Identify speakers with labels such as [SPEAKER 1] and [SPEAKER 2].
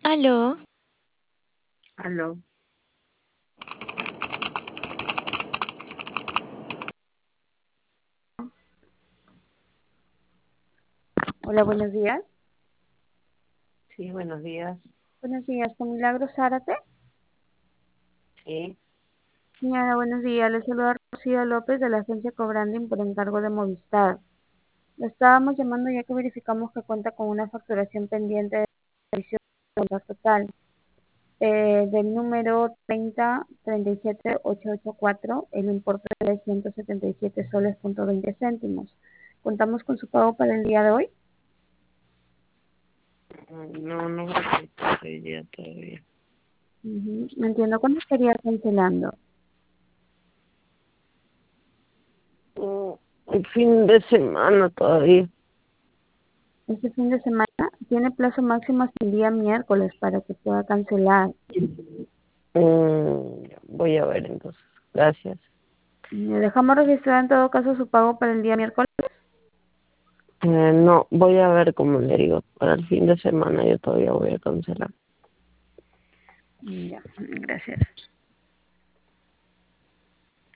[SPEAKER 1] Aló,
[SPEAKER 2] Aló.
[SPEAKER 3] Hola, buenos días.
[SPEAKER 2] Sí, buenos días.
[SPEAKER 3] Buenos días, con Milagros Zárate.
[SPEAKER 2] Sí.
[SPEAKER 3] Señora, buenos días. Le saluda Rocío López de la agencia Cobranding por encargo de Movistar. Le estábamos llamando ya que verificamos que cuenta con una facturación pendiente de servicio total del número 3037884, el importe de 177 soles punto 20 céntimos. ¿Contamos con su pago para el día de hoy?
[SPEAKER 2] No, no repito ese día todavía.
[SPEAKER 3] Entiendo, ¿cuándo estaría cancelando?
[SPEAKER 2] El fin de semana todavía.
[SPEAKER 3] Este fin de semana tiene plazo máximo hasta el día miércoles para que pueda cancelar.
[SPEAKER 2] Voy a ver entonces. Gracias.
[SPEAKER 3] Le dejamos registrar en todo caso su pago para el día miércoles.
[SPEAKER 2] No, voy a ver cómo le digo. Para el fin de semana yo todavía voy a cancelar.
[SPEAKER 3] Ya, gracias.